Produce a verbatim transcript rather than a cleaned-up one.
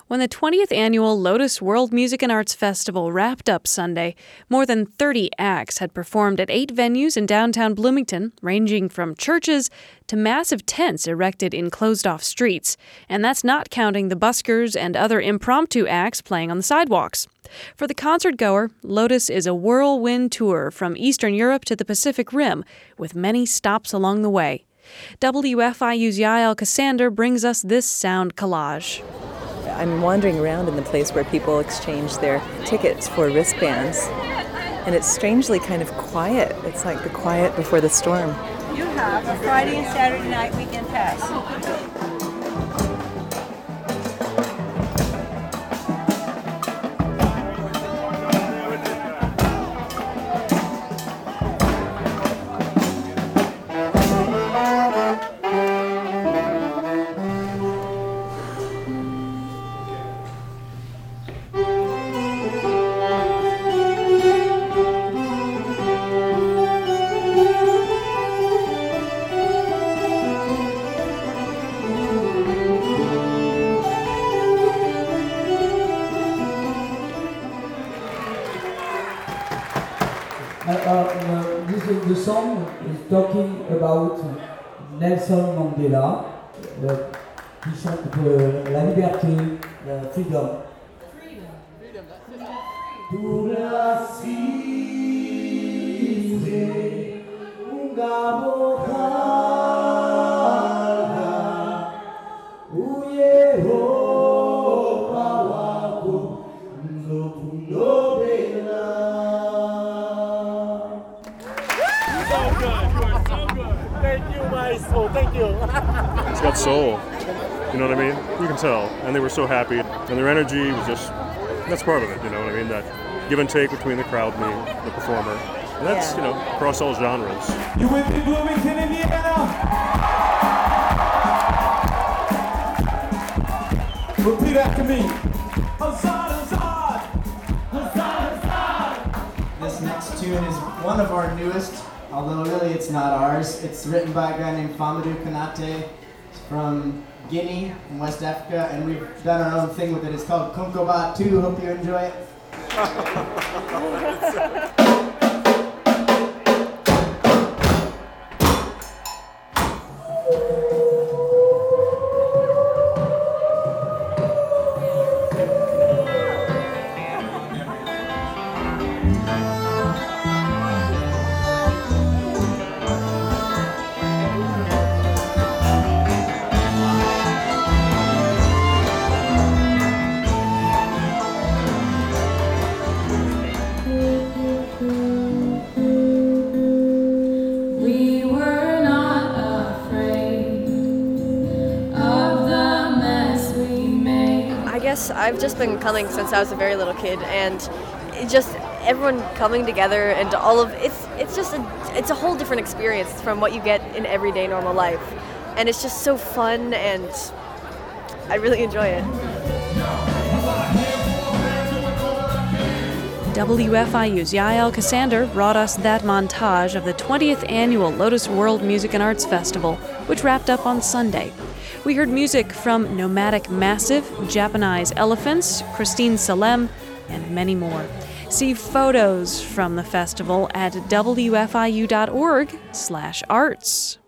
When the twentieth annual Lotus World Music and Arts Festival wrapped up Sunday, more than thirty acts had performed at eight venues in downtown Bloomington, ranging from churches to massive tents erected in closed-off streets. And that's not counting the buskers and other impromptu acts playing on the sidewalks. For the concert goer, Lotus is a whirlwind tour from Eastern Europe to the Pacific Rim, with many stops along the way. W F I U's Yael Ksander brings us this sound collage. I'm wandering around in the place where people exchange their tickets for wristbands, and it's strangely kind of quiet. It's like the quiet before the storm. You have a Friday and Saturday night weekend pass. Uh, uh, this is, the song is talking about Nelson Mandela, uh, qui chante de la liberté, la freedom. Pour la cité, ungamoka, uyehopa wako, nzokundobela. Oh, thank you. It's got soul. You know what I mean? You can tell. And they were so happy. And their energy was just, that's part of it, you know what I mean? That give and take between the crowd and the, the performer. And that's, yeah. you know, across all genres. You with me, Bloomington, Indiana? Repeat after me. Huzzah, huzzah! Huzzah, huzzah! This next tune is one of our newest. Although really it's not ours. It's written by a guy named Famadou Kanate. It's from Guinea in West Africa, and we've done our own thing with it. It's called Konkoba two. Hope you enjoy it. I've just been coming since I was a very little kid, and it just everyone coming together and all of it's it's just a it's a whole different experience from what you get in everyday normal life, and it's just so fun, and I really enjoy it. W F I U's Yael Ksander brought us that montage of the twentieth annual Lotus World Music and Arts Festival, which wrapped up on Sunday. We heard music from Nomadic Massive, Japanese Elephants, Christine Salem, and many more. See photos from the festival at W F I U dot org slash arts.